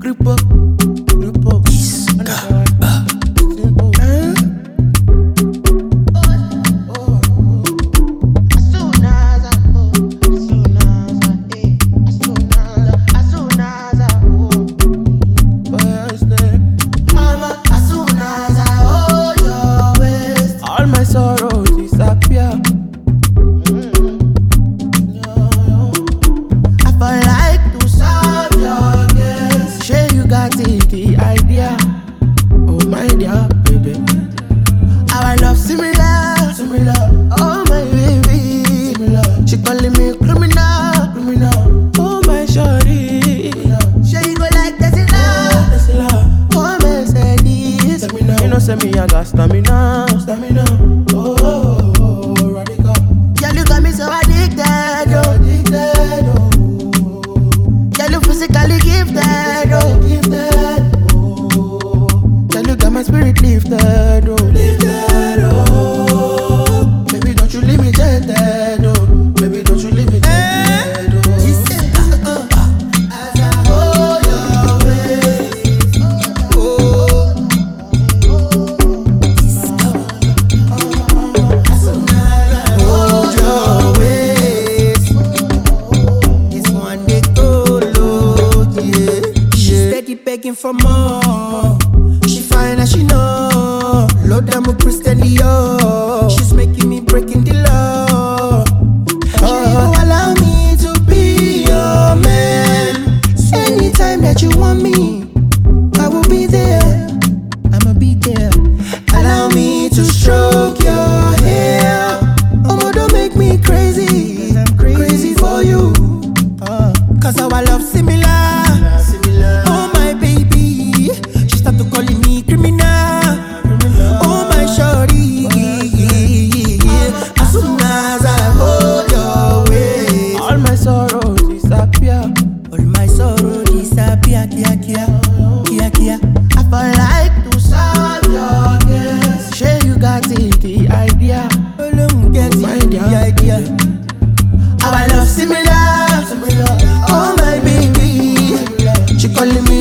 Grupo, grupo. All my sorrows disappear. I feel like to solve your case. Sure you got the idea. Oh my dear baby, our love similar. Oh my baby, she calling me criminal. Oh my shorty, sure you go like Tesla. Oh Mercedes, you know say me I got stamina. Oh, radical. Girl, you got me so addicted, Girl, you physically gifted, Girl, you got my spirit lifted, Baby, don't you leave me jaded, Baby, don't you leave me jaded, As I hold your waist, hold your waist. This one they go low, yeah. She steady begging for more. She fine as she know. Lord, I'm a Christian Dior. She's making me breaking the law. Oh, allow me to be your man. Anytime that you want me, I will be there. I'ma be there. Allow me to stroke your hair. Oh, don't make me crazy. I'm crazy for you. Cause our love similar. Oh my baby, she start to calling me criminal. Oh my shorty, as soon as I hold your waist, all my sorrows disappear. Kia. I feel like to solve your case. Sure you got the idea. My dear. Our love similar. Oh my baby, she calling me